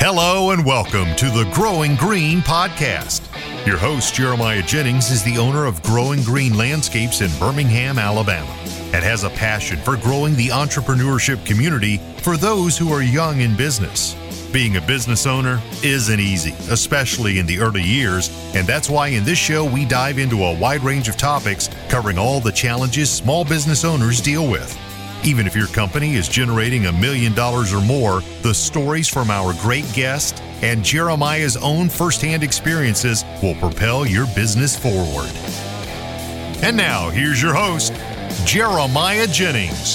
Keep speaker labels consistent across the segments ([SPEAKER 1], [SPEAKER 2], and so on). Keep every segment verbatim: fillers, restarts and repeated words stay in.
[SPEAKER 1] Hello and welcome to the Growing Green podcast. Your host, Jeremiah Jennings, is the owner of Growing Green Landscapes in Birmingham, Alabama, and has a passion for growing the entrepreneurship community for those who are young in business. Being a business owner isn't easy, especially in the early years, and that's why in this show we dive into a wide range of topics covering all the challenges small business owners deal with. Even if your company is generating a million dollars or more, the stories from our great guest and Jeremiah's own firsthand experiences will propel your business forward. And now, here's your host, Jeremiah Jennings.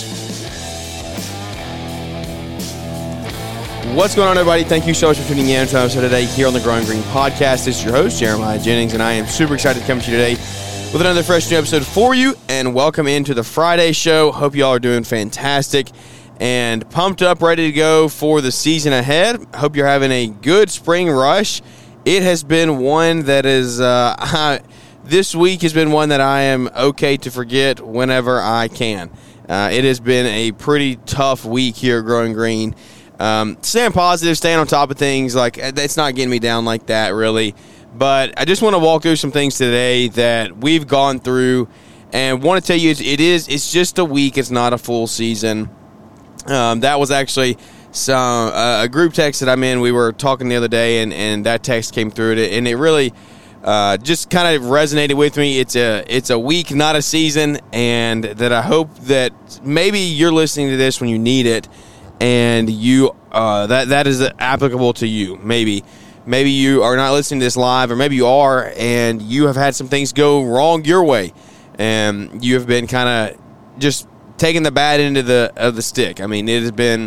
[SPEAKER 2] What's going on, everybody? Thank you so much for tuning in to episode today here on the Growing Green podcast. This is your host, Jeremiah Jennings, and I am super excited to come to you today with another fresh new episode for you, and welcome into the Friday show. Hope you all are doing fantastic and pumped up, ready to go for the season ahead. Hope you're having a good spring rush. It has been one that is, uh, this week has been one that I am okay to forget whenever I can. Uh, it has been a pretty tough week here at Growing Green. Um, staying positive, staying on top of things, like it's not getting me down like that, really. But I just want to walk through some things today that we've gone through, and want to tell you it is it's just a week. It's not a full season. Um, that was actually some uh, a group text that I'm in. We were talking the other day, and, and that text came through, and it really uh, just kind of resonated with me. It's a it's a week, not a season, and that I hope that maybe you're listening to this when you need it, and you uh, that that is applicable to you. Maybe. Maybe you are not listening to this live, or maybe you are, and you have had some things go wrong your way, and you have been kind of just taking the bad end of the of the stick. I mean, it has been,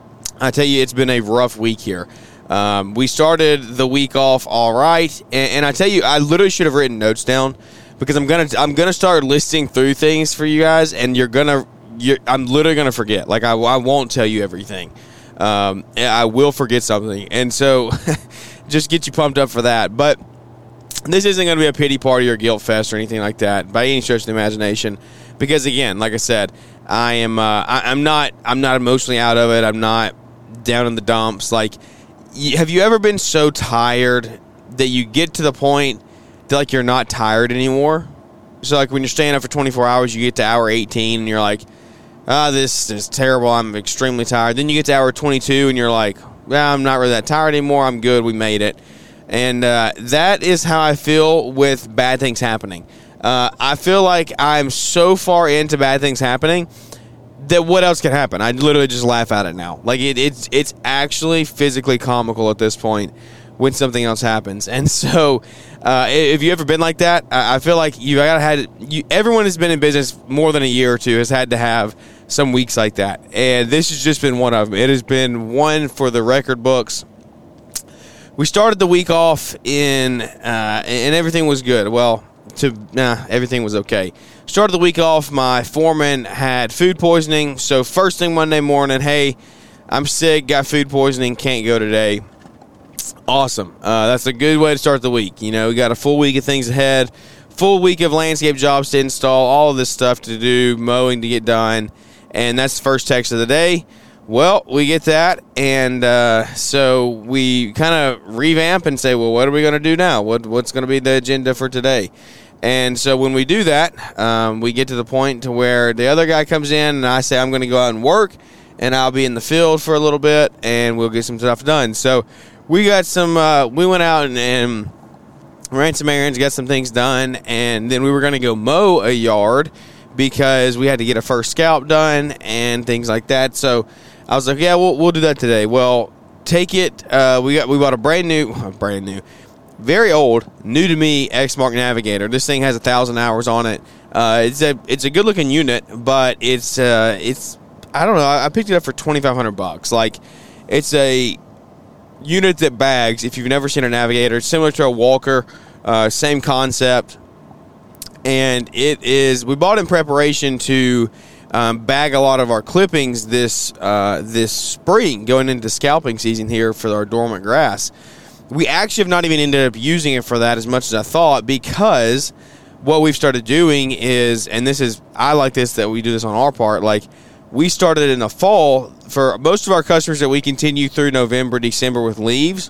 [SPEAKER 2] I tell you, it's been a rough week here. Um, we started the week off all right, and, and I tell you, I literally should have written notes down, because I'm gonna I'm gonna start listing through things for you guys, and you're gonna you're, I'm literally gonna forget. Like I, I won't tell you everything. Um, I will forget something, and so. Just get you pumped up for that. But this isn't going to be a pity party or guilt fest or anything like that by any stretch of the imagination. Because again, like I said, I am uh, I, I'm not I'm not emotionally out of it. I'm not down in the dumps. Like, have you ever been so tired that you get to the point that like you're not tired anymore? So like when you're staying up for twenty-four hours, you get to hour eighteen and you're like, ah, oh, this is terrible. I'm extremely tired. Then you get to hour twenty-two and you're like, well, I'm not really that tired anymore. I'm good. We made it. And uh, that is how I feel with bad things happening. Uh, I feel like I'm so far into bad things happening that what else can happen? I literally just laugh at it now. Like it, it's it's actually physically comical at this point when something else happens. And so, uh, if you ever been like that, I feel like you got had you. Everyone has been in business more than a year or two has had to have some weeks like that, and this has just been one of them. It has been one for the record books. We started the week off in, uh, and everything was good. Well, to nah, everything was okay. Started the week off. My foreman had food poisoning, so first thing Monday morning, hey, I'm sick, got food poisoning, can't go today. Awesome. Uh, that's a good way to start the week. You know, we got a full week of things ahead, full week of landscape jobs to install, all of this stuff to do, mowing to get done. And that's the first text of the day. Well, we get that, and uh, so we kind of revamp and say, well, what are we going to do now? What What's going to be the agenda for today? And so when we do that, um, we get to the point to where the other guy comes in, and I say I'm going to go out and work, and I'll be in the field for a little bit, and we'll get some stuff done. So we got some, uh, we went out and, and ran some errands, got some things done, and then we were going to go mow a yard, because we had to get a first scalp done and things like that. So I was like, yeah, we'll we'll do that today. Well, take it. Uh, we got we bought a brand new, brand new, very old, new to me Exmark Navigator. This thing has a thousand hours on it. Uh, it's a it's a good looking unit, but it's uh it's I don't know. I picked it up for twenty-five hundred bucks. Like, it's a unit that bags. If you've never seen a Navigator, it's similar to a Walker. Uh, same concept. And it is, we bought in preparation to um, bag a lot of our clippings this uh, this spring, going into scalping season here for our dormant grass. We actually have not even ended up using it for that as much as I thought, because what we've started doing is, and this is, I like this that we do this on our part, like we started in the fall. For most of our customers that we continue through November, December with leaves,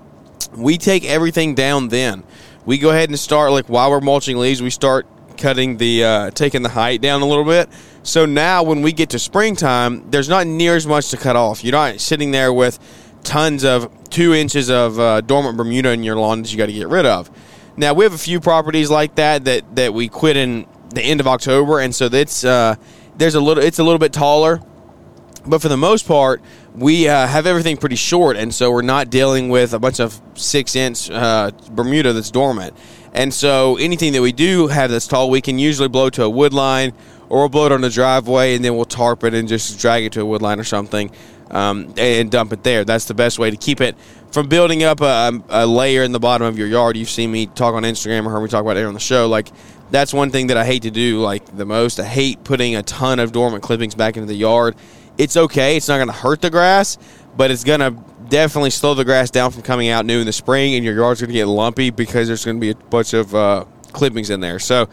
[SPEAKER 2] we take everything down then. We go ahead and start, like while we're mulching leaves, we start cutting the, uh, taking the height down a little bit. So now when we get to springtime, there's not near as much to cut off. You're not sitting there with tons of two inches of uh, dormant Bermuda in your lawn that you got to get rid of. Now, we have a few properties like that that, that we quit in the end of October, and so that's uh, there's a little it's a little bit taller. But for the most part, we uh, have everything pretty short, and so we're not dealing with a bunch of six-inch uh, Bermuda that's dormant. And so anything that we do have that's tall, we can usually blow to a wood line, or we'll blow it on the driveway, and then we'll tarp it and just drag it to a wood line or something um, and dump it there. That's the best way to keep it from building up a, a layer in the bottom of your yard. You've seen me talk on Instagram or heard me talk about it on the show. Like, that's one thing that I hate to do, like, the most. I hate putting a ton of dormant clippings back into the yard. It's okay. It's not going to hurt the grass, but it's going to definitely slow the grass down from coming out new in the spring, and your yard's going to get lumpy because there's going to be a bunch of uh, clippings in there. So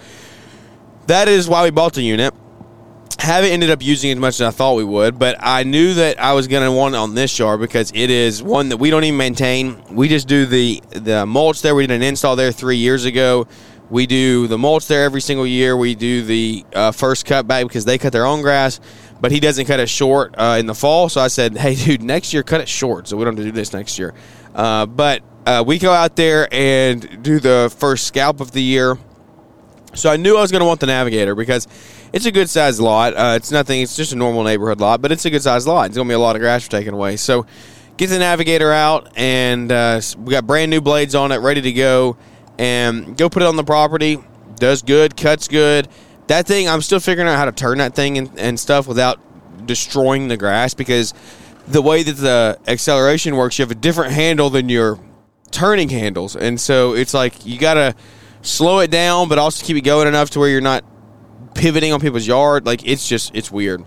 [SPEAKER 2] that is why we bought the unit. Haven't ended up using it as much as I thought we would, but I knew that I was going to want it on this yard because it is one that we don't even maintain. We just do the, the mulch there. We did an install there three years ago. We do the mulch there every single year. We do the uh, first cut back because they cut their own grass, but he doesn't cut it short uh, in the fall. So I said, hey, dude, next year cut it short so we don't have to do this next year. Uh, but uh, we go out there and do the first scalp of the year. So I knew I was going to want the Navigator because it's a good-sized lot. Uh, it's nothing. It's just a normal neighborhood lot, but it's a good-sized lot. It's going to be a lot of grass for taking away. So get the Navigator out, and uh, we got brand-new blades on it, ready to go, and go put it on the property. Does good, cuts good. That thing, I'm still figuring out how to turn that thing and, and stuff without destroying the grass because the way that the acceleration works, you have a different handle than your turning handles, and so it's like you got to slow it down, but also keep it going enough to where you're not pivoting on people's yard. Like, it's just, it's weird.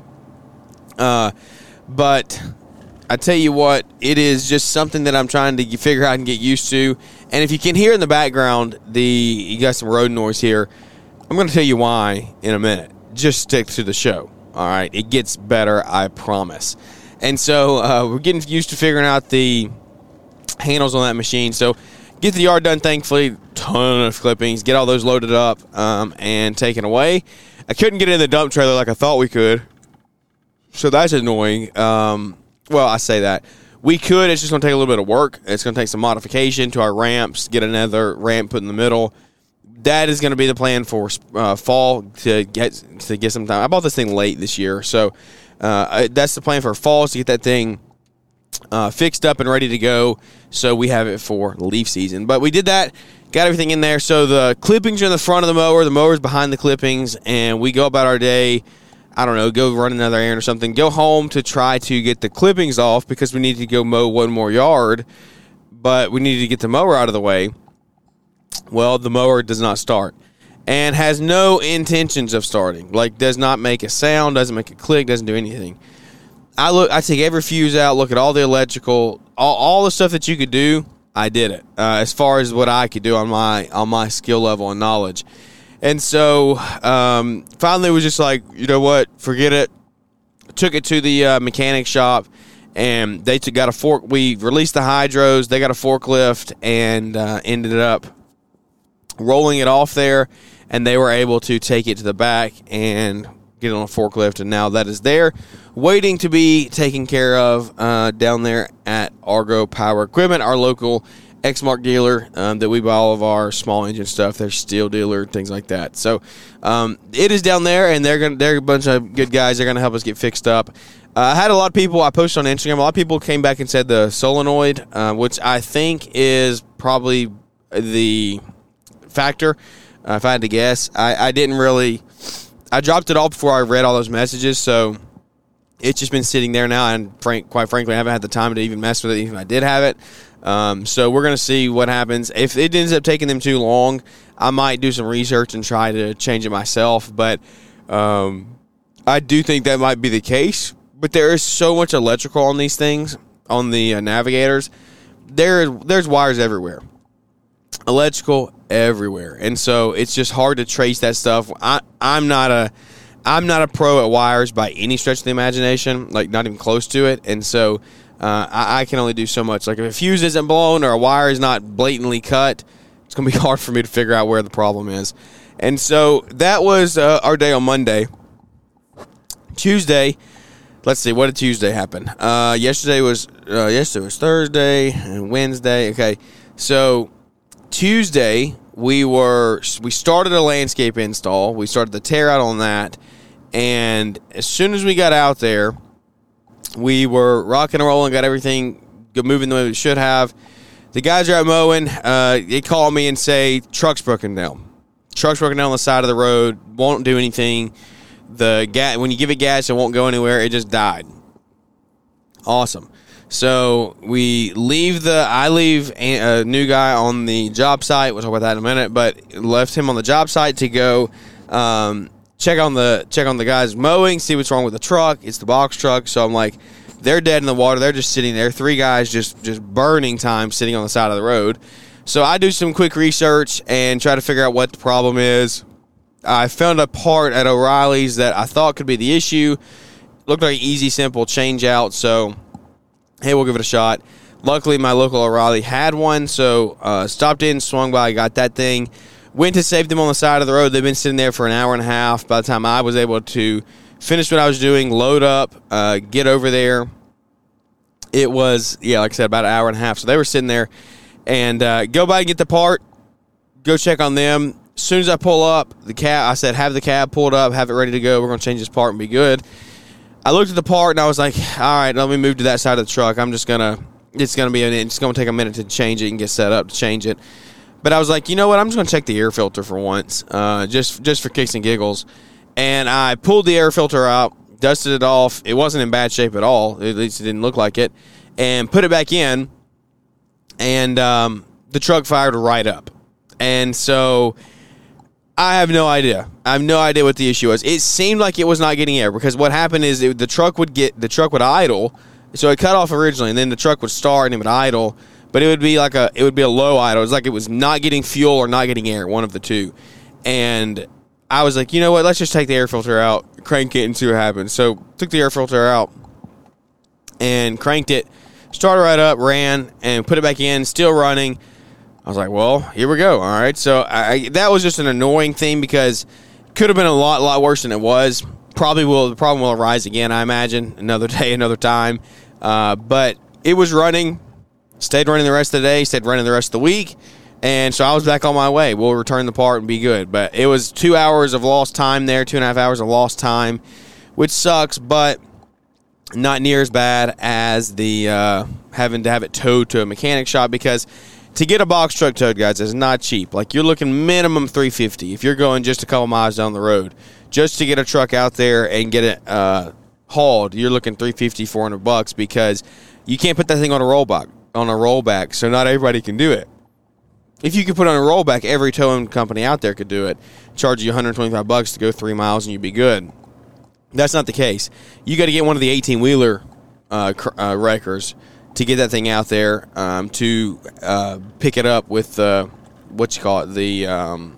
[SPEAKER 2] Uh, but I tell you what, it is just something that I'm trying to figure out and get used to. And if you can hear in the background, the you got some road noise here. I'm going to tell you why in a minute. Just stick to the show. All right, it gets better, I promise. And so uh, we're getting used to figuring out the handles on that machine. So get the yard done, thankfully. Ton of clippings. Get all those loaded up um, and taken away. I couldn't get in the dump trailer like I thought we could. So that's annoying. Um, well, I say that. We could. It's just going to take a little bit of work. It's going to take some modification to our ramps, get another ramp put in the middle. That is going to be the plan for uh, fall to get to get some time. I bought this thing late this year. So uh, that's the plan for fall is to get that thing Uh, fixed up and ready to go so we have it for leaf season. But we did that, got everything in there. So the clippings are in the front of the mower, the mower's behind the clippings, and we go about our day, I don't know, go run another errand or something, go home to try to get the clippings off because we need to go mow one more yard, but we need to get the mower out of the way. Well, the mower does not start and has no intentions of starting. Like, does not make a sound, doesn't make a click, doesn't do anything. I look. I take every fuse out, look at all the electrical, all, all the stuff that you could do. I did it uh, as far as what I could do on my on my skill level and knowledge. And so um, finally, it was just like, you know what, forget it. Took it to the uh, mechanic shop, and they took, got a fork. We released the hydros. They got a forklift, and uh, ended up rolling it off there. And they were able to take it to the back and get it on a forklift, and now that is there, waiting to be taken care of uh, down there at Argo Power Equipment, our local Exmark dealer um, that we buy all of our small engine stuff. They're steel dealer, things like that. So um, it is down there, and they're gonna they're a bunch of good guys. They're gonna help us get fixed up. Uh, I had a lot of people. I posted on Instagram. A lot of people came back and said the solenoid, uh, which I think is probably the factor. Uh, if I had to guess, I, I didn't really. I dropped it off before I read all those messages, so it's just been sitting there now, and frank, quite frankly, I haven't had the time to even mess with it, even if I did have it. Um, so we're going to see what happens. If it ends up taking them too long, I might do some research and try to change it myself, but um, I do think that might be the case. But there is so much electrical on these things, on the uh, Navigators. There, there's wires everywhere. Electrical everywhere, and so it's just hard to trace that stuff. I, I'm not a I'm not a pro at wires by any stretch of the imagination, like not even close to it. And so uh, I, I can only do so much. Like if a fuse isn't blown or a wire is not blatantly cut, it's going to be hard for me to figure out where the problem is. And so that was uh, our day on Monday. Tuesday, let's see, what did Tuesday happen? Uh, yesterday was uh, yesterday was Thursday and Wednesday. Okay, so Tuesday we were we started a landscape install. We started the tear out on that, and as soon as we got out there, we were rocking and rolling, got everything moving the way we should have. The guys are out mowing. Uh, they call me and say truck's broken down. Truck's broken down on the side of the road. Won't do anything. The gas, when you give it gas, it won't go anywhere. It just died. Awesome. So we leave the. I leave a, a new guy on the job site. We'll talk about that in a minute. But left him on the job site to go um, check on the check on the guys mowing, see what's wrong with the truck. It's the box truck. So I'm like, they're dead in the water. They're just sitting there. Three guys just just burning time sitting on the side of the road. So I do some quick research and try to figure out what the problem is. I found a part at O'Reilly's that I thought could be the issue. Looked like an easy, simple change out. So, hey, we'll give it a shot. Luckily, my local O'Reilly had one. So, uh, stopped in, swung by, got that thing. Went to save them on the side of the road. They've been sitting there for an hour and a half. By the time I was able to finish what I was doing, load up, uh, get over there, it was, yeah, like I said, about an hour and a half. So, they were sitting there. And uh, go by and get the part. Go check on them. As soon as I pull up, the cab, I said, have the cab pulled up, have it ready to go. We're going to change this part and be good. I looked at the part, and I was like, all right, let me move to that side of the truck. I'm just going to, it's going to be, it's going to take a minute to change it and get set up to change it. But I was like, you know what, I'm just going to check the air filter for once, uh, just, just for kicks and giggles. And I pulled the air filter out, dusted it off. It wasn't in bad shape at all. At least it didn't look like it. And put it back in, and um, the truck fired right up. And so I have no idea. I have no idea what the issue was. It seemed like it was not getting air because what happened is it, the truck would get the truck would idle, so it cut off originally, and then the truck would start and it would idle, but it would be like a it would be a low idle. It was like it was not getting fuel or not getting air, one of the two. And I was like, you know what? Let's just take the air filter out, crank it, and see what happens. So took the air filter out and cranked it, started right up, ran, and put it back in, still running. I was like, well, here we go. All right. So I, that was just an annoying thing because it could have been a lot, lot worse than it was. Probably will. The problem will arise again, I imagine, another day, another time. Uh, but it was running, stayed running the rest of the day, stayed running the rest of the week. And so I was back on my way. We'll return the part and be good. But it was two hours of lost time there, two and a half hours of lost time, which sucks, but not near as bad as the uh, having to have it towed to a mechanic shop because to get a box truck towed, guys, is not cheap. Like, you're looking minimum three hundred fifty dollars if you're going just a couple miles down the road. Just to get a truck out there and get it uh, hauled, you're looking three hundred fifty dollars, four hundred bucks because you can't put that thing on a rollback, on a rollback, so not everybody can do it. If you could put it on a rollback, every towing company out there could do it. Charge you one hundred twenty-five bucks to go three miles and you'd be good. That's not the case. You got to get one of the eighteen-wheeler uh, uh, wreckers to get that thing out there um, to uh, pick it up with uh, what you call it, the um,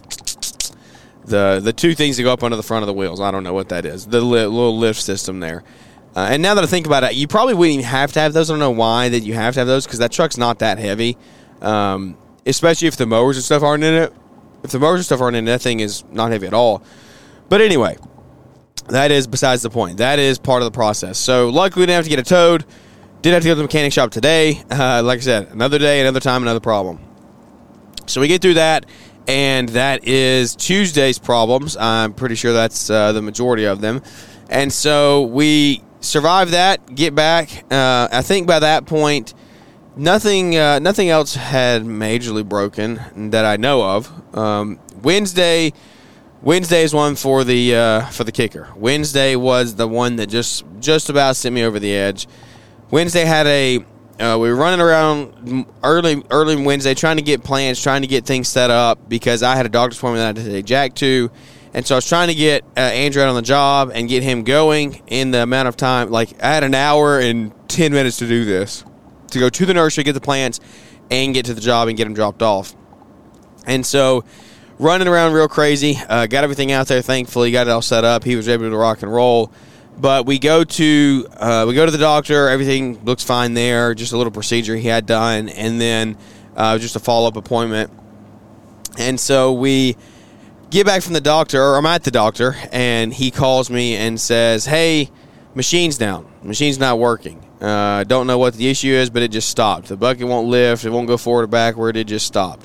[SPEAKER 2] the the two things that go up under the front of the wheels. I don't know what that is. The li- little lift system there. Uh, and now that I think about it, you probably wouldn't even have to have those. I don't know why that you have to have those because that truck's not that heavy, um, especially if the mowers and stuff aren't in it. If the mowers and stuff aren't in it, that thing is not heavy at all. But anyway, that is besides the point. That is part of the process. So luckily we didn't have to get it towed. Did have to go to the mechanic shop today. Uh, like I said, another day, another time, another problem. So we get through that, and that is Tuesday's problems. I'm pretty sure that's uh, the majority of them. And so we survive that, get back. Uh, I think by that point, nothing uh, nothing else had majorly broken that I know of. Um, Wednesday... Wednesday is one for the uh, for the kicker. Wednesday was the one that just just about sent me over the edge. Wednesday had a uh, we were running around early early Wednesday trying to get plans, trying to get things set up because I had a doctor's appointment that I had to take Jack to, and so I was trying to get uh, Andrew out on the job and get him going in the amount of time. Like I had an hour and ten minutes to do this, to go to the nursery, get the plants, and get to the job and get him dropped off. And so running around real crazy. Uh, got everything out there, thankfully. Got it all set up. He was able to rock and roll. But we go to uh, we go to the doctor. Everything looks fine there. Just a little procedure he had done. And then uh, just a follow-up appointment. And so we get back from the doctor, or I'm at the doctor, and he calls me and says, hey, machine's down. Machine's not working. Uh, don't know what the issue is, but it just stopped. The bucket won't lift. It won't go forward or backward. It just stopped.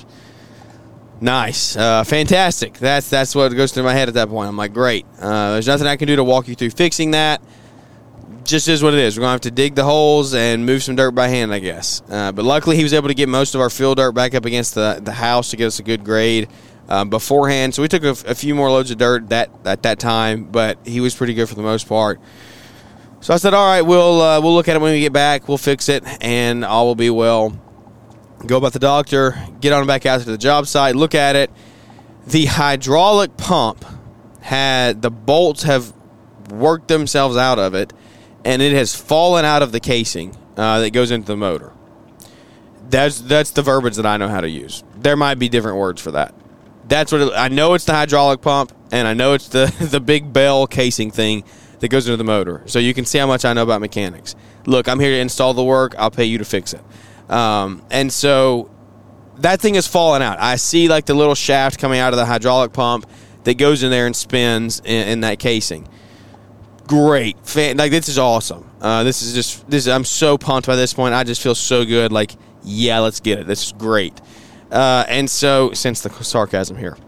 [SPEAKER 2] Nice. Uh, fantastic. That's that's what goes through my head at that point. I'm like, great. Uh, there's nothing I can do to walk you through fixing that. Just is what it is. We're going to have to dig the holes and move some dirt by hand, I guess. Uh, but luckily, he was able to get most of our fill dirt back up against the, the house to get us a good grade um, beforehand. So we took a, a few more loads of dirt that at that time, but he was pretty good for the most part. So I said, all right, we'll uh, we'll look at it when we get back. We'll fix it, and all will be well. Go about the doctor, get on back out to the job site, look at it. The hydraulic pump had, the bolts have worked themselves out of it, and it has fallen out of the casing uh, that goes into the motor. That's that's the verbiage that I know how to use. There might be different words for that. That's what it, I know. It's the hydraulic pump, and I know it's the the big bell casing thing that goes into the motor. So you can see how much I know about mechanics. Look, I'm here to install the work. I'll pay you to fix it. Um, and so that thing is falling out. I see like the little shaft coming out of the hydraulic pump that goes in there and spins in, in that casing. Great. Fan, like, this is awesome. Uh, this is just, this. I'm so pumped by this point. I just feel so good. Like, yeah, let's get it. This is great. Uh, and so, sense the sarcasm here.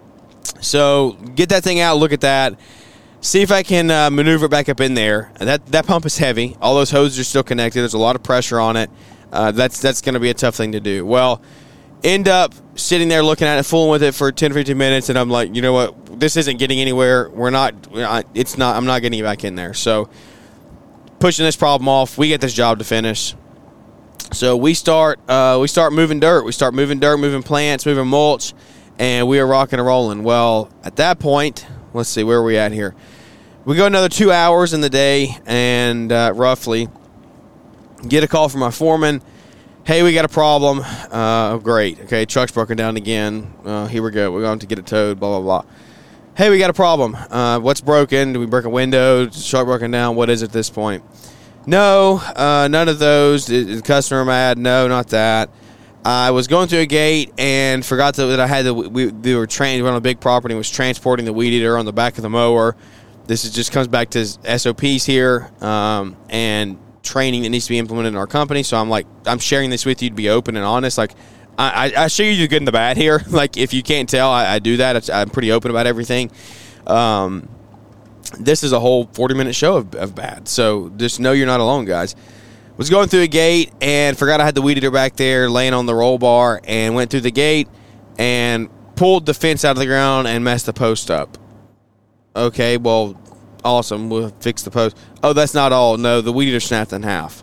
[SPEAKER 2] So get that thing out, look at that. See if I can uh, maneuver it back up in there. That that pump is heavy. All those hoses are still connected. There's a lot of pressure on it. Uh, that's that's going to be a tough thing to do. Well, end up sitting there looking at it, fooling with it for ten, fifteen minutes, and I'm like, you know what? This isn't getting anywhere. We're not. It's not. I'm not getting it back in there. So pushing this problem off. We get this job to finish. So we start. Uh, we start moving dirt. We start moving dirt, moving plants, moving mulch, and we are rocking and rolling. Well, at that point, let's see, where are we at here? We go another two hours in the day, and uh, roughly get a call from my foreman. Hey, we got a problem. Uh, great. Okay, truck's broken down again. Uh, here we go. We're going to get it towed, blah, blah, blah. Hey, we got a problem. Uh, what's broken? Did we break a window? Is the truck broken down? What is it at this point? No, uh, none of those. Is the customer mad? No, not that. I was going through a gate and forgot that, that I had the, we, we were trained on a big property and was transporting the weed eater on the back of the mower. This is just comes back to S O Ps here um, and training that needs to be implemented in our company. So I'm like, I'm sharing this with you to be open and honest. Like, I, I, I show you the good and the bad here. Like, if you can't tell, I, I do that. It's, I'm pretty open about everything. Um, this is a whole forty minute show of, of bad. So just know you're not alone, guys. Was going through a gate and forgot I had the weed eater back there laying on the roll bar, and went through the gate and pulled the fence out of the ground and messed the post up. Okay, well, awesome. We'll fix the post. Oh, that's not all. No, the weed eater snapped in half.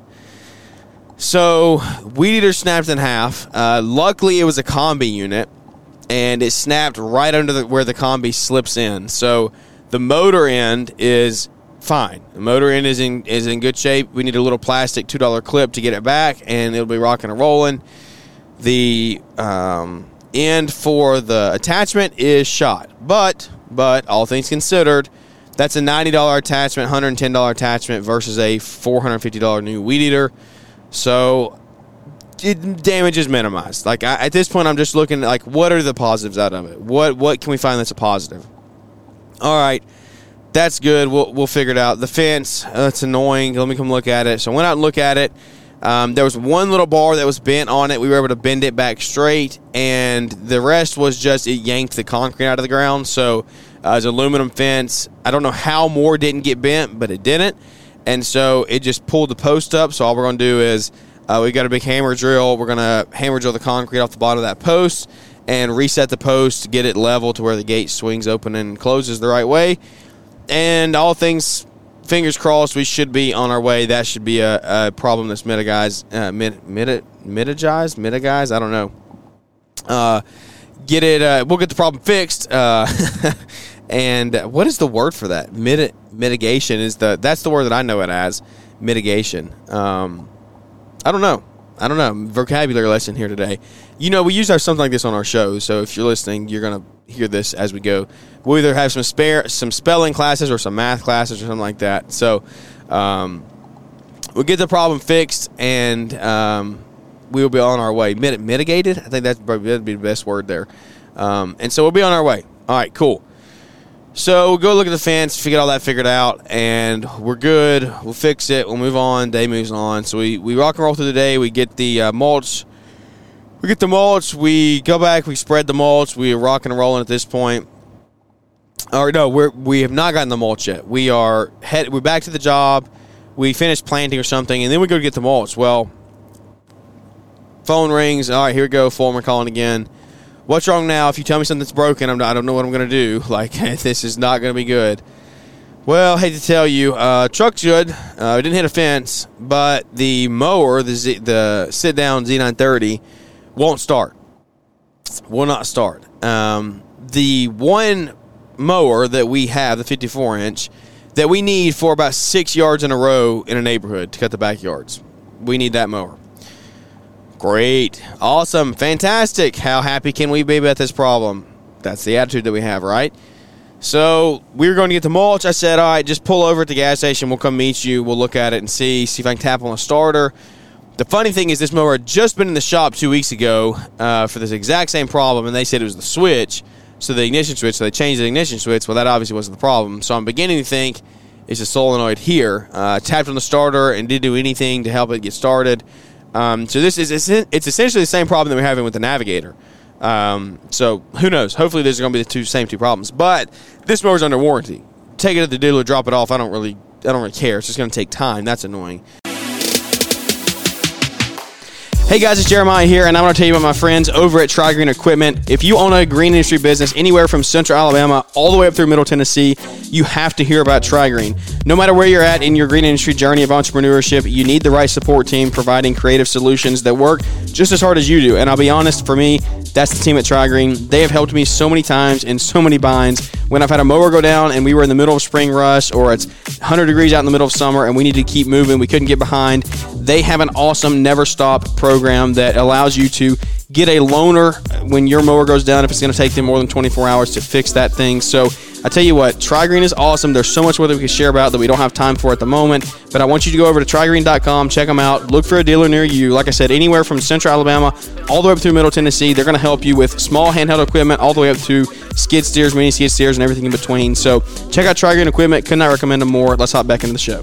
[SPEAKER 2] So, weed eater snapped in half. Uh, luckily, it was a combi unit, and it snapped right under the, where the combi slips in. So, the motor end is fine. The motor end is in is in good shape. We need a little plastic two dollar clip to get it back, and it'll be rocking and rolling. The um, end for the attachment is shot. But, but all things considered, that's a ninety dollar attachment, one hundred ten dollar attachment versus a four hundred fifty dollar new weed eater. So it, damage is minimized. Like, I, at this point, I'm just looking at, like, what are the positives out of it? What what can we find that's a positive? All right, that's good. We'll we'll figure it out. The fence, uh, that's annoying. Let me come look at it. So I went out and looked at it. Um, there was one little bar that was bent on it. We were able to bend it back straight, and the rest was just it yanked the concrete out of the ground. So uh, it's an aluminum fence. I don't know how more didn't get bent, but it didn't. And so it just pulled the post up. So all we're going to do is uh, we got a big hammer drill. We're going to hammer drill the concrete off the bottom of that post and reset the post to get it level to where the gate swings open and closes the right way. And all things, fingers crossed, we should be on our way. That should be a, a problem that's mitigized, uh, mit, mit, mitigized, mitigized. I don't know. Uh, get it. Uh, we'll get the problem fixed. Uh, and what is the word for that? Mit, mitigation is the. That's the word that I know it as. Mitigation. Um, I don't know. I don't know, vocabulary lesson here today. You know, we usually have something like this on our show, so if you're listening, you're going to hear this as we go. We'll either have some spare, some spelling classes or some math classes or something like that. So um, we'll get the problem fixed, and um, we'll be on our way. Mit- mitigated? I think that's probably, that'd be the best word there. Um, and so we'll be on our way. All right, cool. So we'll go look at the fence, get all that figured out, and we're good. We'll fix it. We'll move on. Day moves on. So we, we rock and roll through the day. We get the uh, mulch. We get the mulch. We go back. We spread the mulch. We are rocking and rolling at this point. Or no, we're, we have not gotten the mulch yet. We are head. We're back to the job. We finished planting or something, and then we go to get the mulch. Well, phone rings. All right, here we go. Foreman calling again. What's wrong now? If you tell me something's broken, I'm not, I don't know what I'm going to do. Like, this is not going to be good. Well, hate to tell you, uh, truck's good. Uh, it didn't hit a fence, but the mower, the Z, the sit-down Z nine thirty, won't start. Will not start. Um, the one mower that we have, the fifty-four inch, that we need for about six yards in a row in a neighborhood to cut the backyards. We need that mower. Great. Awesome. Fantastic. How happy can we be about this problem? That's the attitude that we have, right? So we were going to get the mulch. I said, all right, just pull over at the gas station. We'll come meet you. We'll look at it and see, see if I can tap on a starter. The funny thing is this mower had just been in the shop two weeks ago uh, for this exact same problem, and they said it was the switch, so the ignition switch. So they changed the ignition switch. Well, that obviously wasn't the problem. So I'm beginning to think it's a solenoid here. Uh, tapped on the starter and didn't do anything to help it get started. Um, so this is it's essentially the same problem that we're having with the Navigator. Um, so who knows? Hopefully, these are going to be the two same two problems. But this mower's under warranty. Take it to the dealer, drop it off. I don't really, I don't really care. It's just going to take time. That's annoying. Hey guys, it's Jeremiah here, and I want to tell you about my friends over at Tri-Green Equipment. If you own a green industry business anywhere from Central Alabama all the way up through Middle Tennessee, you have to hear about Tri-Green. No matter where you're at in your green industry journey of entrepreneurship, you need the right support team providing creative solutions that work just as hard as you do. And I'll be honest, for me, that's the team at Tri-Green. They have helped me so many times in so many binds. When I've had a mower go down and we were in the middle of spring rush, or it's one hundred degrees out in the middle of summer and we need to keep moving, we couldn't get behind, they have an awesome Never Stop program that allows you to get a loaner when your mower goes down if it's going to take them more than twenty-four hours to fix that thing. So I tell you what, Tri-Green is awesome. There's so much more that we can share about that we don't have time for at the moment, but I want you to go over to tri green dot com, check them out, look for a dealer near you. Like I said, anywhere from Central Alabama all the way up through Middle Tennessee, they're going to help you with small handheld equipment all the way up to skid steers, mini skid steers, and everything in between. So check out Tri-Green Equipment. Could not recommend them more. Let's hop back into the show.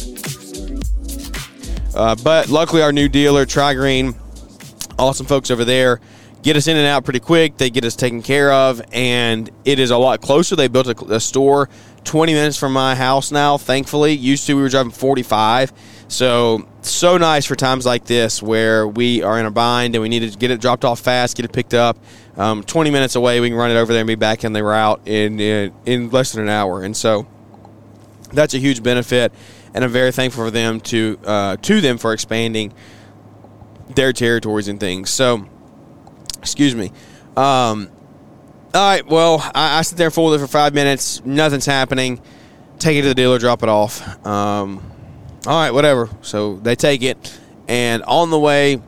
[SPEAKER 2] Uh, but luckily, our new dealer, Tri-Green, awesome folks over there, get us in and out pretty quick. They get us taken care of, and it is a lot closer. They built a, a store twenty minutes from my house now, thankfully. Used to, we were driving forty-five. So, so nice for times like this where we are in a bind and we need to get it dropped off fast, get it picked up. Um, twenty minutes away, we can run it over there and be back in the route in, in, in less than an hour. And so that's a huge benefit, and I'm very thankful for them to uh, to them for expanding their territories and things. So, excuse me. Um, all right, well, I, I sit there and fold it for five minutes. Nothing's happening. Take it to the dealer, drop it off. Um, all right, whatever. So they take it, and on the way,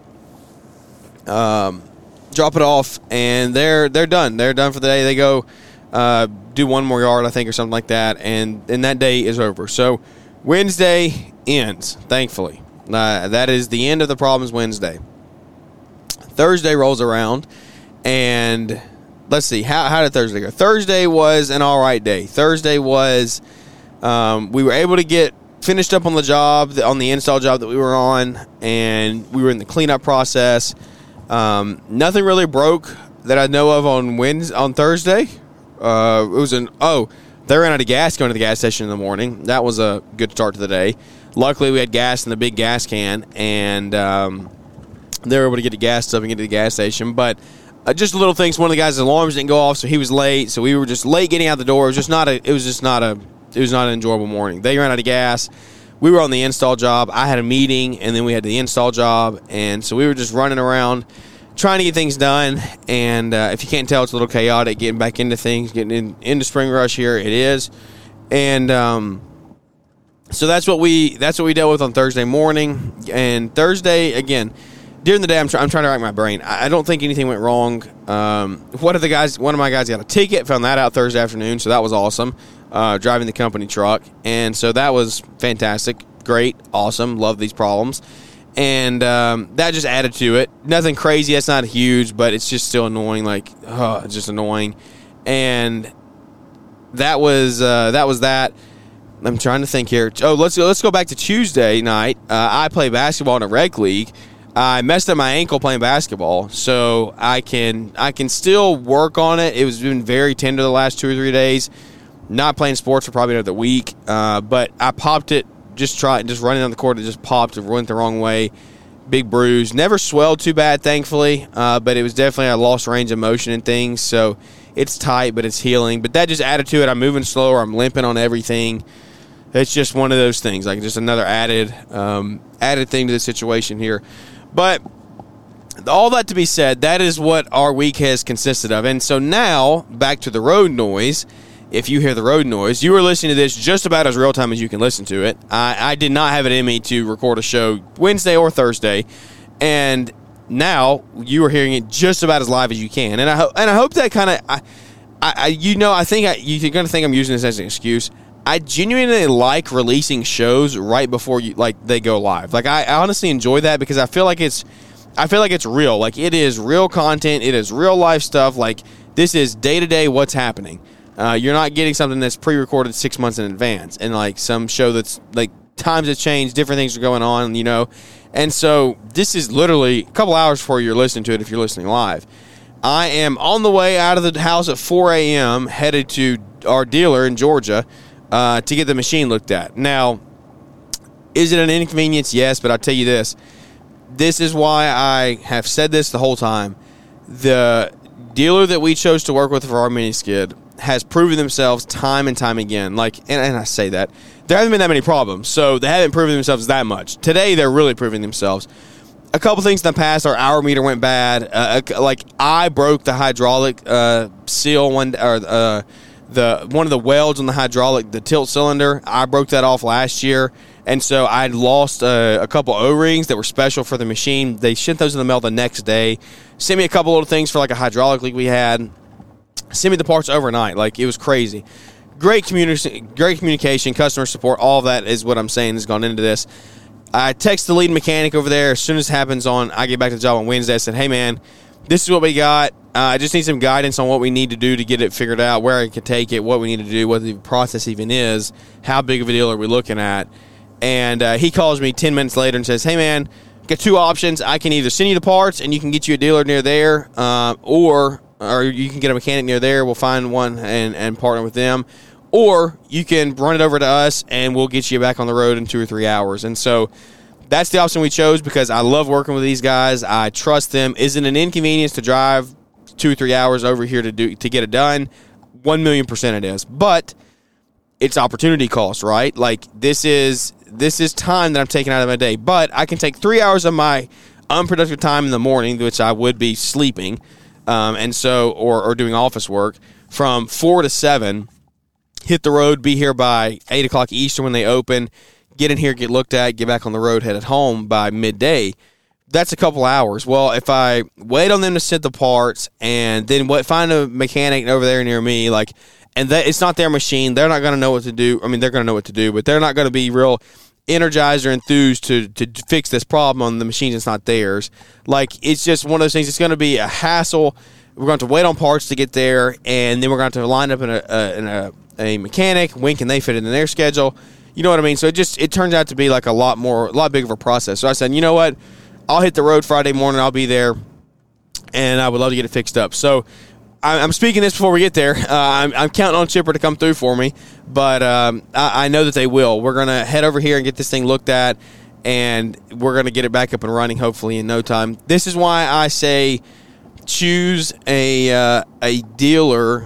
[SPEAKER 2] um, drop it off, and they're they're done. They're done for the day. They go uh, do one more yard, I think, or something like that, and, and that day is over. So Wednesday ends, thankfully. Uh, that is the end of the problems Wednesday. Thursday rolls around, and let's see, how how did Thursday go? Thursday was an all right day. Thursday was, um, we were able to get finished up on the job, on the install job that we were on, and we were in the cleanup process. Um, nothing really broke that I know of on Wednesday, on Thursday. Uh, it was an, oh, they ran out of gas going to the gas station in the morning. That was a good start to the day. Luckily, we had gas in the big gas can, and um, they were able to get the gas up and get to the gas station. But uh, just little things. One of the guys' alarms didn't go off, so he was late. So we were just late getting out the door. It was just not a. It was just not a. It was not an enjoyable morning. They ran out of gas. We were on the install job. I had a meeting, and then we had the install job, and so we were just running around trying to get things done. And uh, if you can't tell, it's a little chaotic getting back into things, getting in, into spring rush here. It is, and um, so that's what we that's what we dealt with on Thursday morning. And Thursday again, during the day, I'm, try, I'm trying to rack my brain. I, I don't think anything went wrong. Um, one of the guys, one of my guys got a ticket, found that out Thursday afternoon, so that was awesome, uh, driving the company truck. And so that was fantastic, great, awesome, love these problems. And um, that just added to it. Nothing crazy, that's not huge, but it's just still annoying, like, oh, it's just annoying. And that was uh, that was that. I'm trying to think here. Oh, let's go, let's go back to Tuesday night. Uh, I play basketball in a rec league. I messed up my ankle playing basketball, so I can I can still work on it. It was been very tender the last two or three days. Not playing sports for probably another week, uh, but I popped it. Just try just running on the court. It just popped. It went the wrong way. Big bruise. Never swelled too bad, thankfully, uh, but it was definitely I lost range of motion and things. So it's tight, but it's healing. But that just added to it. I'm moving slower. I'm limping on everything. It's just one of those things, like just another added um, added thing to the situation here. But all that to be said, that is what our week has consisted of. And so now, back to the road noise. If you hear the road noise, you are listening to this just about as real time as you can listen to it. I, I did not have it in me to record a show Wednesday or Thursday. And now you are hearing it just about as live as you can. And I, ho- and I hope that kind of, I, I, you know, I think I, you're going to think I'm using this as an excuse. I genuinely like releasing shows right before you like they go live. Like I, I honestly enjoy that because I feel like it's I feel like it's real. Like it is real content, it is real life stuff. Like this is day to day what's happening. Uh, you're not getting something that's pre-recorded six months in advance and like some show that's like times have changed, different things are going on, you know. And so this is literally a couple hours before you're listening to it if you're listening live. I am on the way out of the house at four a.m. headed to our dealer in Georgia. Uh, to get the machine looked at. Now, is it an inconvenience? Yes, but I'll tell you this. This is why I have said this the whole time. The dealer that we chose to work with for our mini skid has proven themselves time and time again. Like, and, and I say that. There haven't been that many problems, so they haven't proven themselves that much. Today, they're really proving themselves. A couple things in the past, our hour meter went bad. Uh, like, I broke the hydraulic uh, seal one, or uh, The one of the welds on the hydraulic, the tilt cylinder, I broke that off last year, and so I lost uh, a couple O-rings that were special for the machine. They sent those in the mail the next day. Sent me a couple little things for like a hydraulic leak we had. Sent me the parts overnight. Like, it was crazy. Great, communi- great communication, customer support, all of that is what I'm saying has gone into this. I text the lead mechanic over there as soon as it happens on, I get back to the job on Wednesday. I said, hey, man, this is what we got. Uh, I just need some guidance on what we need to do to get it figured out, where I can take it, what we need to do, what the process even is, how big of a deal are we looking at. And uh, he calls me ten minutes later and says, hey, man, got two options. I can either send you the parts and you can get you a dealer near there, uh, or or you can get a mechanic near there. We'll find one and, and partner with them. Or you can run it over to us and we'll get you back on the road in two or three hours. And so that's the option we chose because I love working with these guys. I trust them. Is it an inconvenience to drive two or three hours over here to do to get it done? One million percent it is. But it's opportunity cost, right? Like this is this is time that I'm taking out of my day. But I can take three hours of my unproductive time in the morning, which I would be sleeping, um, and so or, or doing office work from four to seven. Hit the road, be here by eight o'clock Eastern when they open. Get in here, get looked at, get back on the road, headed home by midday. That's a couple hours. Well, if I wait on them to send the parts and then what, find a mechanic over there near me, like, and that it's not their machine, they're not going to know what to do. I mean, they're going to know what to do, but they're not going to be real energized or enthused to to fix this problem on the machine that's not theirs. Like, it's just one of those things. It's going to be a hassle. We're going to have to wait on parts to get there, and then we're going to have to line up in a, a, in a, a mechanic. When can they fit it in their schedule? You know what I mean? So it just it turns out to be like a lot more, a lot bigger of a process. So I said, you know what? I'll hit the road Friday morning. I'll be there, and I would love to get it fixed up. So I'm speaking this before we get there. Uh, I'm, I'm counting on Chipper to come through for me, but um, I, I know that they will. We're going to head over here and get this thing looked at, and we're going to get it back up and running hopefully in no time. This is why I say choose a uh, a dealer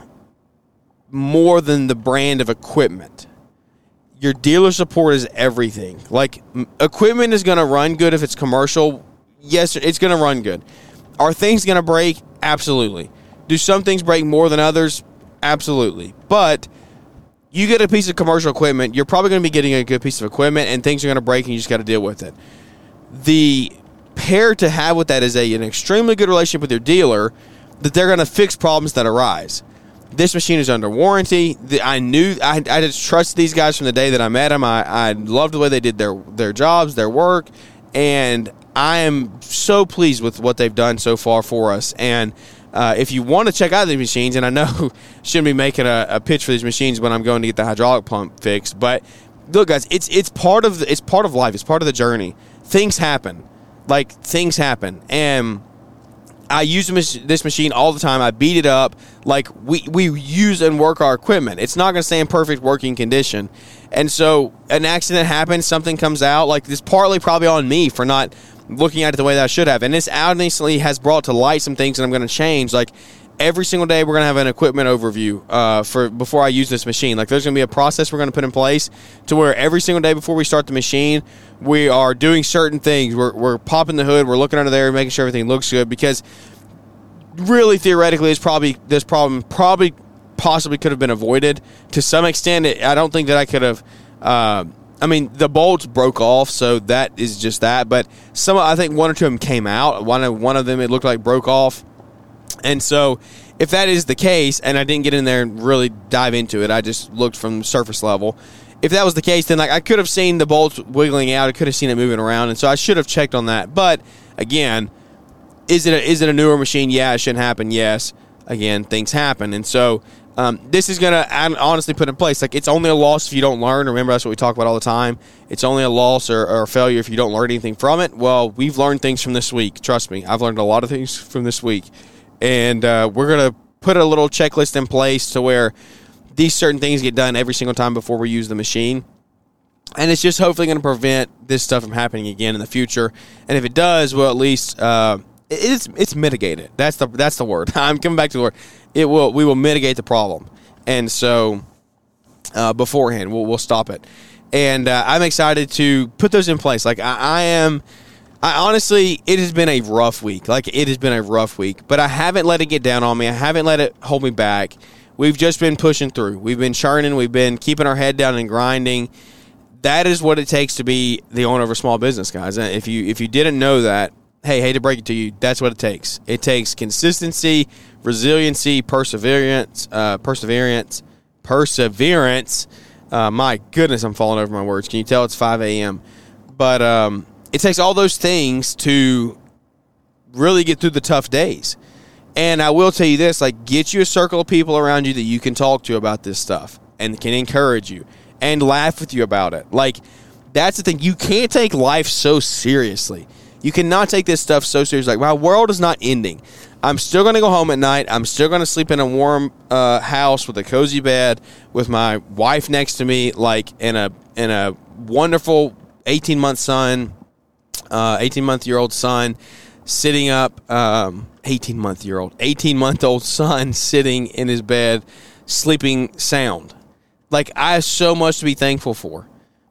[SPEAKER 2] more than the brand of equipment. Your dealer support is everything. Like, equipment is going to run good if it's commercial. Yes, it's going to run good. Are things going to break? Absolutely. Do some things break more than others? Absolutely. But you get a piece of commercial equipment, you're probably going to be getting a good piece of equipment, and things are going to break, and you just got to deal with it. The paired to have with that is a, an extremely good relationship with your dealer that they're going to fix problems that arise. This machine is under warranty. The, I knew I, I just trusted these guys from the day that I met them. I, I loved the way they did their their jobs, their work, and I am so pleased with what they've done so far for us. And uh, if you want to check out these machines, and I know shouldn't be making a, a pitch for these machines when I'm going to get the hydraulic pump fixed, but look, guys, it's it's part of the, it's part of life. It's part of the journey. Things happen, like things happen, and I use this machine all the time. I beat it up. Like, we, we use and work our equipment. It's not going to stay in perfect working condition. And so an accident happens, something comes out. Like, this partly probably on me for not looking at it the way that I should have. And this honestly has brought to light some things that I'm going to change. Like, every single day we're going to have an equipment overview uh, for before I use this machine. Like, there's going to be a process we're going to put in place to where every single day before we start the machine, we are doing certain things. We're, we're popping the hood. We're looking under there and making sure everything looks good, because really, theoretically, it's probably this problem probably possibly could have been avoided to some extent. It, I don't think that I could have. Uh, I mean, the bolts broke off, so that is just that. But some, I think one or two of them came out. One of one of them, it looked like broke off. And so, if that is the case, and I didn't get in there and really dive into it, I just looked from surface level. If that was the case, then like I could have seen the bolts wiggling out. I could have seen it moving around, and so I should have checked on that. But again, Is it a, is it a newer machine? Yeah, it shouldn't happen. Yes. Again, things happen. And so um, this is going to honestly put in place, like, it's only a loss if you don't learn. Remember, that's what we talk about all the time. It's only a loss or, or a failure if you don't learn anything from it. Well, we've learned things from this week. Trust me, I've learned a lot of things from this week. And uh, we're going to put a little checklist in place to where these certain things get done every single time before we use the machine. And it's just hopefully going to prevent this stuff from happening again in the future. And if it does, well, at least uh, it's it's mitigated. That's the that's the word. I'm coming back to the word. It will we will mitigate the problem. And so uh, beforehand, we'll we'll stop it. And uh, I'm excited to put those in place. Like I, I am. I honestly, it has been a rough week. Like it has been a rough week. But I haven't let it get down on me. I haven't let it hold me back. We've just been pushing through. We've been churning. We've been keeping our head down and grinding. That is what it takes to be the owner of a small business, guys. If you if you didn't know that, hey, hate to break it to you, that's what it takes. It takes consistency, resiliency, perseverance, uh, perseverance, perseverance. Uh, my goodness, I'm falling over my words. Can you tell it's five a.m.? But um, it takes all those things to really get through the tough days. And I will tell you this, like, get you a circle of people around you that you can talk to about this stuff and can encourage you and laugh with you about it. Like, that's the thing. You can't take life so seriously. You cannot take this stuff so seriously. Like, my world is not ending. I'm still going to go home at night. I'm still going to sleep in a warm uh, house with a cozy bed with my wife next to me, like, in a in a wonderful eighteen-month son, uh, eighteen-month-year-old son sitting up, um, eighteen-month-year-old, eighteen-month-old son sitting in his bed, sleeping sound. Like, I have so much to be thankful for.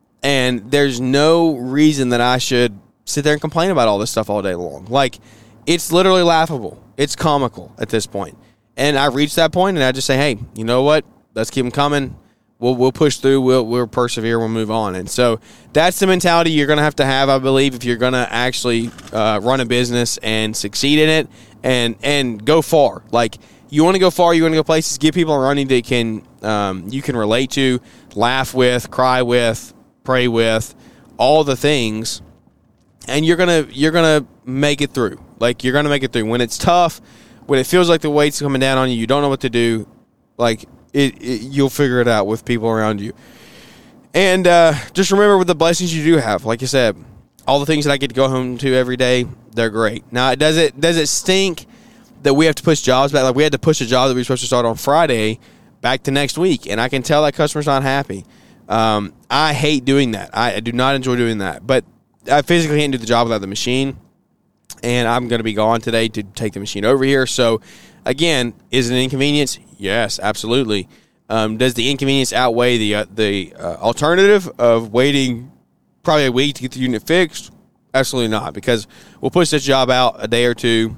[SPEAKER 2] And there's no reason that I should sit there and complain about all this stuff all day long. Like, it's literally laughable. It's comical at this point. And I reached that point, and I just say, hey, you know what? Let's keep them coming. We'll we'll push through. We'll we'll persevere. We'll move on. And so that's the mentality you're going to have to have, I believe, if you're going to actually uh, run a business and succeed in it and and go far. Like, you want to go far, you want to go places, give people around you that can um, you can relate to, laugh with, cry with, pray with, all the things. And you're gonna you're gonna make it through. Like, you're gonna make it through. When it's tough, when it feels like the weight's coming down on you, you don't know what to do. Like, it, it you'll figure it out with people around you. And uh, just remember with the blessings you do have. Like I said, all the things that I get to go home to every day, they're great. Now, does it does it stink that we have to push jobs back? Like, we had to push a job that we were supposed to start on Friday back to next week, and I can tell that customer's not happy. Um, I hate doing that. I, I do not enjoy doing that, but I physically can't do the job without the machine, and I'm going to be gone today to take the machine over here. So, again, is it an inconvenience? Yes, absolutely. Um, does the inconvenience outweigh the uh, the uh, alternative of waiting probably a week to get the unit fixed? Absolutely not, because we'll push this job out a day or two,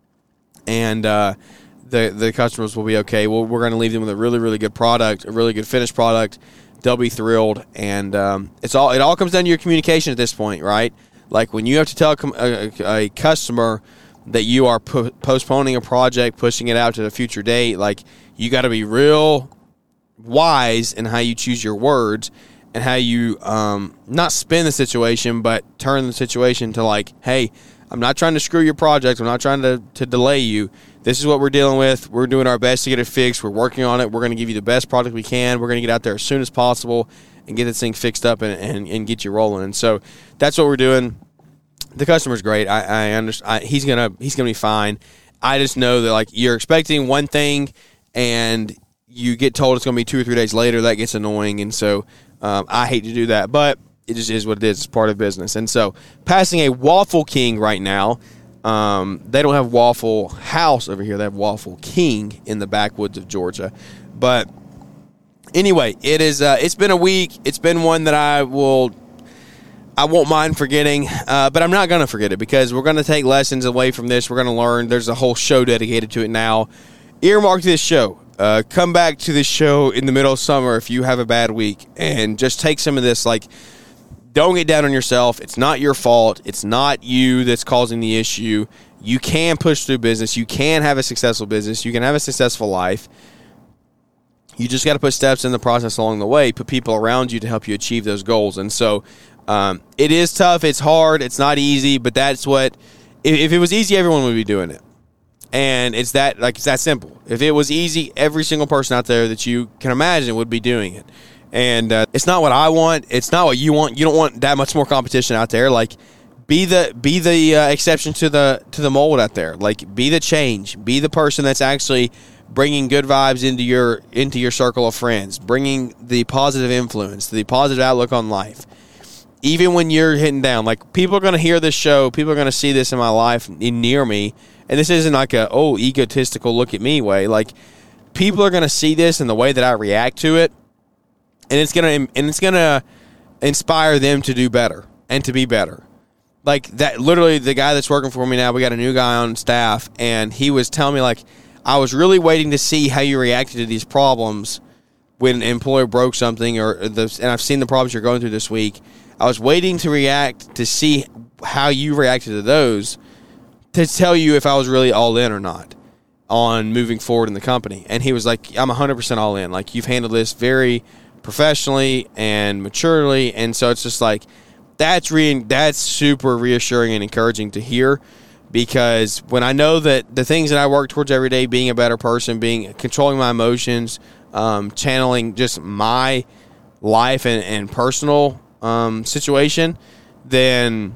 [SPEAKER 2] and uh, the the customers will be okay. We'll, we're going to leave them with a really, really good product, a really good finished product. They'll be thrilled, and um, it's all it all comes down to your communication at this point, right? Like when you have to tell a, a, a customer that you are po- postponing a project, pushing it out to a future date, like you got to be real wise in how you choose your words and how you um, not spin the situation, but turn the situation to like, hey, I'm not trying to screw your project. I'm not trying to, to delay you. This is what we're dealing with. We're doing our best to get it fixed. We're working on it. We're going to give you the best product we can. We're going to get out there as soon as possible and get this thing fixed up and, and, and get you rolling. And so that's what we're doing. The customer's great. I, I understand. I, he's gonna he's gonna be fine. I just know that like you're expecting one thing, and you get told it's gonna be two or three days later. That gets annoying, and so um, I hate to do that, but it just is what it is. It's part of business. And so passing a Waffle King right now. Um, they don't have Waffle House over here. They have Waffle King in the backwoods of Georgia. But anyway, it is. Uh, it's been a week. It's been one that I will. I won't mind forgetting, uh, but I'm not going to forget it because we're going to take lessons away from this. We're going to learn. There's a whole show dedicated to it now. Earmark this show. Uh, come back to this show in the middle of summer if you have a bad week and just take some of this. Like, don't get down on yourself. It's not your fault. It's not you that's causing the issue. You can push through business. You can have a successful business. You can have a successful life. You just got to put steps in the process along the way, put people around you to help you achieve those goals. And so um, it is tough. It's hard. It's not easy, but that's what – if it was easy, everyone would be doing it. And it's that like it's that simple. If it was easy, every single person out there that you can imagine would be doing it. And uh, it's not what I want. It's not what you want. You don't want that much more competition out there. Like, be the be the uh, exception to the to the mold out there. Like, be the change. Be the person that's actually bringing good vibes into your into your circle of friends, bringing the positive influence, the positive outlook on life. Even when you're hitting down, like people are going to hear this show, people are going to see this in my life near me, and this isn't like a oh egotistical look at me way. Like, people are going to see this and the way that I react to it. And it's gonna and it's gonna inspire them to do better and to be better. Like that, literally, the guy that's working for me now, we got a new guy on staff, and he was telling me like, I was really waiting to see how you reacted to these problems when an employer broke something, or the, and I've seen the problems you're going through this week. I was waiting to react to see how you reacted to those, to tell you if I was really all in or not on moving forward in the company. And he was like, I'm one hundred percent all in. Like, you've handled this very professionally and maturely, and so it's just like that's re- that's super reassuring and encouraging to hear, because when I know that the things that I work towards every day, being a better person, being controlling my emotions, um, channeling just my life and, and personal um, situation, then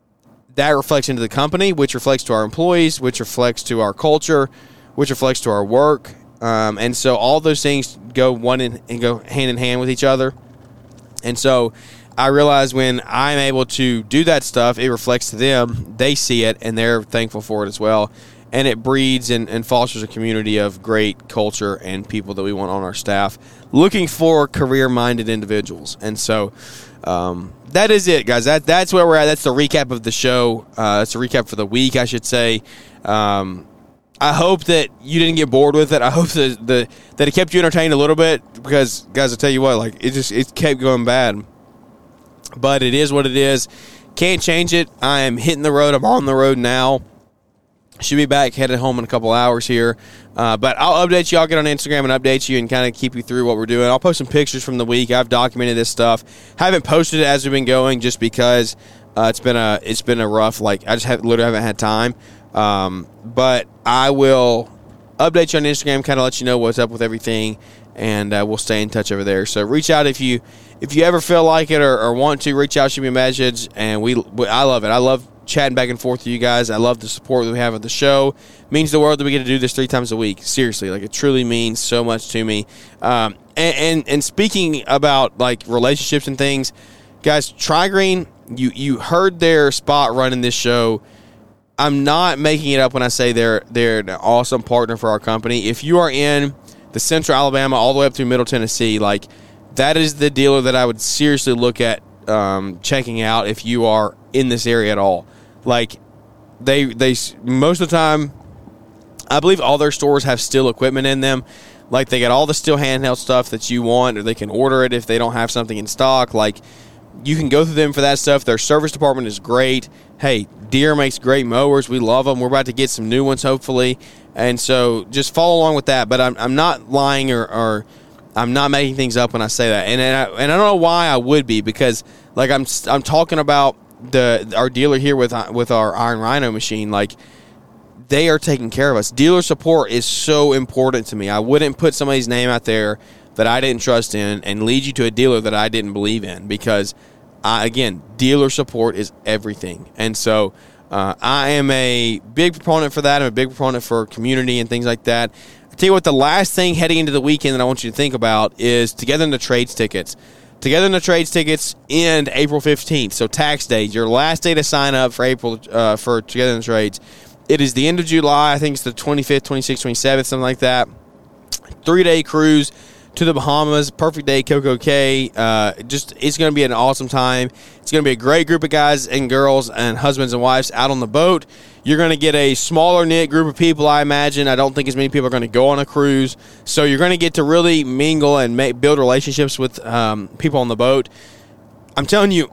[SPEAKER 2] that reflects into the company, which reflects to our employees, which reflects to our culture, which reflects to our work. Um, and so all those things go one in, and go hand in hand with each other. And so I realize when I'm able to do that stuff, it reflects to them. They see it, and they're thankful for it as well. And it breeds and, and fosters a community of great culture and people that we want on our staff, looking for career-minded individuals. And so um, that is it, guys. That That's where we're at. That's the recap of the show. Uh, that's a recap for the week, I should say. Um I hope that you didn't get bored with it. I hope that the that it kept you entertained a little bit, because, guys, I'll tell you what, like it just it kept going bad. But it is what it is. Can't change it. I am hitting the road. I'm on the road now. Should be back headed home in a couple hours here. Uh, but I'll update you. I'll get on Instagram and update you and kind of keep you through what we're doing. I'll post some pictures from the week. I've documented this stuff. Haven't posted it as we've been going, just because uh, it's been a it's been a rough. Like I just have, literally haven't had time. Um, but I will update you on Instagram, kind of let you know what's up with everything, and uh, we'll stay in touch over there. So reach out if you if you ever feel like it or, or want to. Reach out, shoot me a message, and we, we I love it. I love chatting back and forth with you guys. I love the support that we have of the show. It means the world that we get to do this three times a week. Seriously, like it truly means so much to me. Um, and, and and speaking about like relationships and things, guys, TriGreen, you you heard their spot running this show. I'm not making it up when I say they're they're an awesome partner for our company. If you are in the Central Alabama all the way up through Middle Tennessee, like that is the dealer that I would seriously look at um, checking out if you are in this area at all. Like they they most of the time, I believe all their stores have Stihl equipment in them. Like they got all the Stihl handheld stuff that you want, or they can order it if they don't have something in stock. Like you can go through them for that stuff. Their service department is great. Hey, Deere makes great mowers. We love them. We're about to get some new ones, hopefully. And so just follow along with that. But I'm, I'm not lying or, or I'm not making things up when I say that. And and I, and I don't know why I would be, because like I'm I'm talking about the our dealer here with with our Iron Rhino machine. Like, they are taking care of us. Dealer support is so important to me. I wouldn't put somebody's name out there that I didn't trust in and lead you to a dealer that I didn't believe in, because, I, again, dealer support is everything. And so uh, I am a big proponent for that. I'm a big proponent for community and things like that. I tell you what, the last thing heading into the weekend that I want you to think about is Together in the Trades tickets. Together in the Trades tickets end April fifteenth, so tax day, your last day to sign up for April uh, for Together in the Trades. It is the end of July. I think it's the twenty-fifth, twenty-sixth, twenty-seventh, something like that. Three-day cruise to the Bahamas, perfect day, Coco Cay. Uh, just it's going to be an awesome time. It's going to be a great group of guys and girls and husbands and wives out on the boat. You're going to get a smaller knit group of people, I imagine. I don't think as many people are going to go on a cruise, so you're going to get to really mingle and make, build relationships with um, people on the boat. I'm telling you,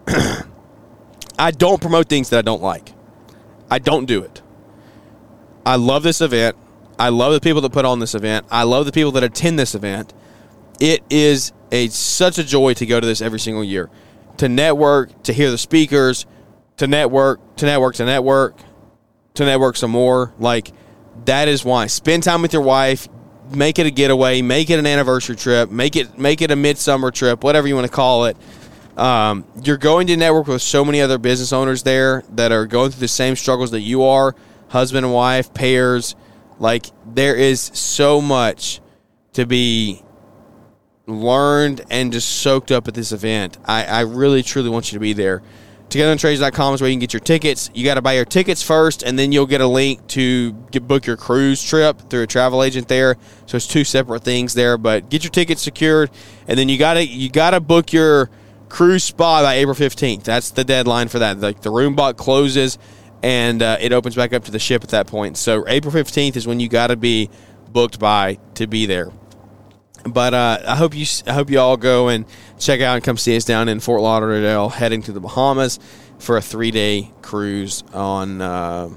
[SPEAKER 2] I don't promote things that I don't like. I don't do it. I love this event. I love the people that put on this event. I love the people that attend this event. It is a such a joy to go to this every single year, to network, to hear the speakers, to network, to network, to network, to network some more. Like, that is why. Spend time with your wife. Make it a getaway. Make it an anniversary trip. Make it make it a midsummer trip, whatever you want to call it. Um, you're going to network with so many other business owners there that are going through the same struggles that you are, husband and wife, pairs. Like, there is so much to be learned and just soaked up at this event. I, I really, truly want you to be there. together in trades dot com is where you can get your tickets. You got to buy your tickets first, and then you'll get a link to get, book your cruise trip through a travel agent there. So it's two separate things there. But get your tickets secured, and then you got to you got to book your cruise spot by April fifteenth. That's the deadline for that. Like, the room block closes, and uh, it opens back up to the ship at that point. So April fifteenth is when you got to be booked by to be there. But uh, I hope you I hope you all go and check out and come see us down in Fort Lauderdale, heading to the Bahamas for a three-day cruise on, uh,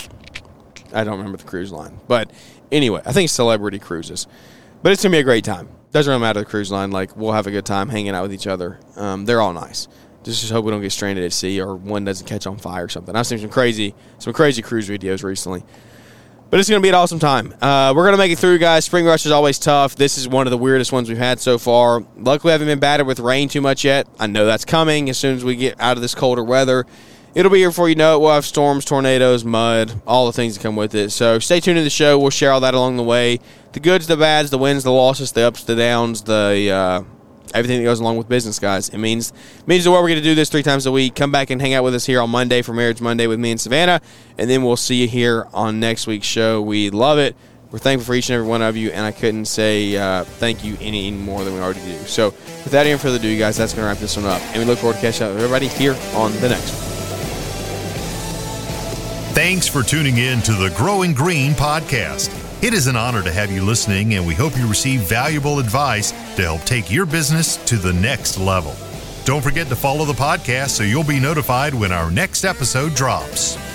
[SPEAKER 2] I don't remember the cruise line. But anyway, I think it's Celebrity Cruises. But it's going to be a great time. Doesn't really matter the cruise line. Like, we'll have a good time hanging out with each other. Um, they're all nice. Just, just hope we don't get stranded at sea or one doesn't catch on fire or something. I've seen some crazy, some crazy cruise videos recently. But it's going to be an awesome time. Uh, we're going to make it through, guys. Spring rush is always tough. This is one of the weirdest ones we've had so far. Luckily, we haven't been battered with rain too much yet. I know that's coming as soon as we get out of this colder weather. It'll be here before you know it. We'll have storms, tornadoes, mud, all the things that come with it. So stay tuned to the show. We'll share all that along the way. The goods, the bads, the wins, the losses, the ups, the downs, the uh, everything that goes along with business, guys. It means it means that we're going to do this three times a week. Come back and hang out with us here on Monday for Marriage Monday with me and Savannah, and then we'll see you here on next week's show. We love it. We're thankful for each and every one of you, and I couldn't say uh, thank you any more than we already do. So without any further ado, guys, that's going to wrap this one up, and we look forward to catching up with everybody here on the next one.
[SPEAKER 1] Thanks for tuning in to the Growing Green podcast. It is an honor to have you listening, and we hope you receive valuable advice to help take your business to the next level. Don't forget to follow the podcast so you'll be notified when our next episode drops.